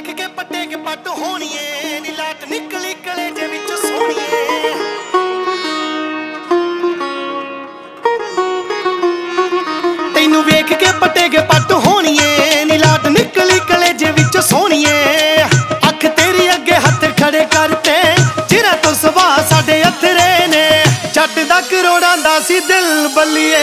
ਕੇ ਪੱਟੇ ਕੇ ਪੱਟ ਹੋਣੀਏ ਨੀ ਲਾਟ ਨਿਕਲੀ ਕਲੇਜੇ ਵਿੱਚ ਸੋਹਣੀਏ। ਤੈਨੂੰ ਵੇਖ ਕੇ ਪੱਟੇ ਕੇ ਪੱਟ ਹੋਣੀਏ ਨੀ ਲਾਟ ਨਿਕਲੀ ਕਲੇਜੇ ਵਿੱਚ ਸੋਹਣੀਏ। ਅੱਖ ਤੇਰੀ ਅੱਗੇ ਹੱਥ ਖੜੇ ਕਰਤੇ ਚਿਹਰਾ ਤੋਂ ਸੁਭਾਅ ਸਾਡੇ ਅਥਰੇ ਨੇ। ਜੱਟ ਦਾ ਕਰੋੜਾਂ ਦਾ ਸੀ ਦਿਲ ਬੱਲੀਏ,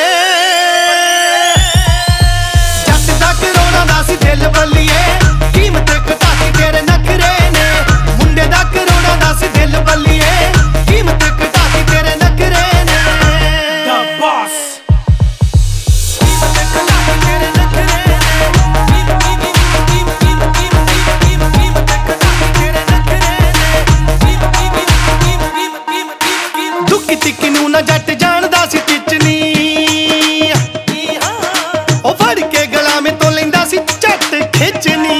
ਜੱਟ ਦਾ ਕਰੋੜਾਂ ਦਾ ਸੀ ਦਿਲ ਬੱਲੀਏ। ਕੀਮਤ ਘਟਾਤੀ ਤੇਰੇ ਨਖਰੇ ਨੇ, ਮੁੰਡੇ ਦਾ ਕਰੋੜਾਂ ਦਾ ਸੀ ਦਿਲ ਬੱਲੀਏ। ਕੀਮਤ ਘਟਾਤੀ ਤੇਰੇ ਨਖਰੇ ਨੇ। The boss ਦੁੱਕੀ ਤਿੱਕੀ ਨੂੰ ਨਾ ਜੱਟ ਜਾਣਦਾ ਸੀ ਟਿਚਨੀ, ਉਹ ਫੜ ਕੇ ਗਲਾ ਮੇ ਤੋਂ ਲੈਂਦਾ ਸੀ ਝੱਟ ਖਿੱਚਣੀ।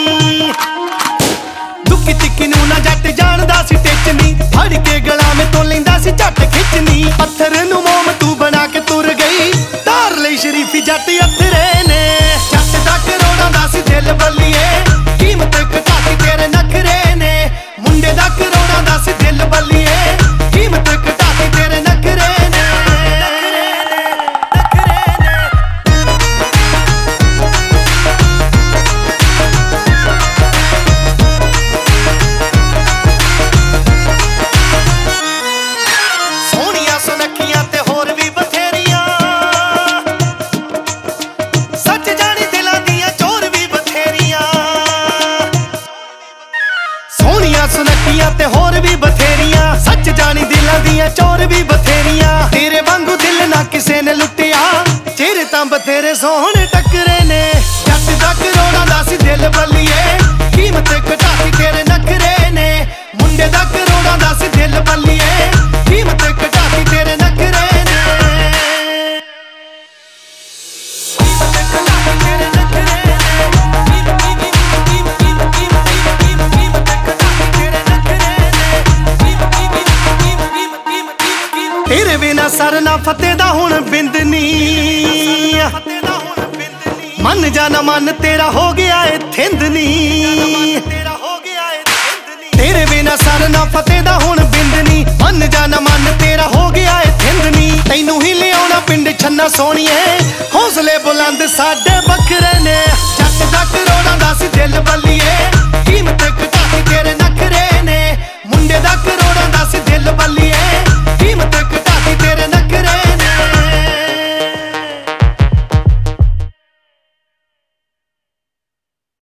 ਦੁੱਕੀ ਤਿੱਕੀ ਨੂੰ ਨਾ ਜੱਟ ਜਾਣਦਾ ਸੀ ਟਿਚਨੀ, ਫੜ ਕੇ ਗਲਾ ਮੇ ਤੋਂ ਲੈਂਦਾ ਸੀ ਝੱਟ ਖਿੱਚਣੀ। ਪੱਥਰ ਨੂੰ ਮੋਮ ਤੂੰ ਬਣਾ ਕੇ ਤੁਰ ਗਈ, ਧਾਰ ਲਈ ਸ਼ਰੀਫੀ ਜੱਟ ਅਥਰੇ ਨੇ। ਜੱਟ ਦਾ ਕਰੋੜਾਂ ਦਾ ਸੀ ਦਿਲ ਬੱਲੀਏ, ਕੀਮਤ ਘਟਾਤੀ ਤੇਰੇ ਨਖਰੇ ਨੇ। ਮੁੰਡੇ ਦਾ ਕਰੋੜਾਂ ਦਾ ਸੀ ਦਿਲ ਬੱਲੀਏ, ਕੀਮਤ ਘਟਾਤੀ ਤੇਰੇ ਨਖਰੇ ਨੇ। ਸੋਹਣੀਆਂ ਸੁਨੱਖੀਆਂ ਤੇ ਹੋਰ ਵੀ ਬਥੇਰੀਆਂ, ਸੱਚ ਜਾਣੀ ਦਿਲਾਂ ਦੀਆਂ ਚੋਰ ਵੀ ਬਥੇਰੀਆਂ। ਸੋਹਣੀਆਂ ਸੁਨੱਖੀਆਂ ਤੇ ਹੋਰ ਵੀ ਬਥੇਰੀਆਂ, ਸੱਚ ਜਾਣੀ ਦਿਲਾਂ ਦੀਆਂ ਚੋਰ ਵੀ ਬਥੇਰੀਆਂ। ਤੇਰੇ ਵਾਂਗੂ ਦਿਲ ਨਾ ਕਿਸੇ ਨੇ ਲੁੱਟਿਆ, ਚਿਹਰੇ ਤਾਂ ਬਥੇਰੇ ਸੋਹਣੇ ਟੱਕਰੇ ਨੇ। ਜੱਟ ਦਾ ਕਰੋੜਾਂ ਦਾ ਸੀ ਦਿਲ ਬੱਲੀਏ, ਕੀਮਤ ਘਟਾਤੀ ਤੇਰੇ ਨਖਰੇ ਨੇ। ਮੁੰਡੇ ਦਾ ਕਰੋੜਾਂ ਦਾ ਸੀ ਦਿਲ ਬੱਲੀਏ, ਕੀਮਤ ਘਟਾਤੀ ਤੇਰੇ ਨਖਰੇ ਨੇ। ਕੀਮਤ ਘਟਾਤੀ ਤੇਰੇ ਨਖਰੇ ਨੇ। ਤੇਰੇ ਬਿਨਾ ਸਰ ਨਾ ਫਤਿਹ ਦਾ ਹੁਣ ਬਿੰਦਨੀ, ਮਨ ਜਾ ਨਾ ਮਨ ਤੇਰਾ ਹੋ ਗਿਆ ਏ ਥਿੰਦਨੀ। ਤੇਰੇ ਬਿਨਾ ਸਰ ਨਾ ਫਤਿਹ ਦਾ ਹੁਣ ਬਿੰਦਨੀ, ਮਨ ਜਾ ਨਾ ਮਨ ਤੇਰਾ ਹੋ ਗਿਆ ਏ ਥਿੰਦਨੀ। ਤੈਨੂੰ ਹੀ ਲਿਆਉਣਾ ਪਿੰਡ ਛੰਨਾ ਸੋਹਣੀਏ, ਹੌਸਲੇ ਬੁਲੰਦ ਸਾਡੇ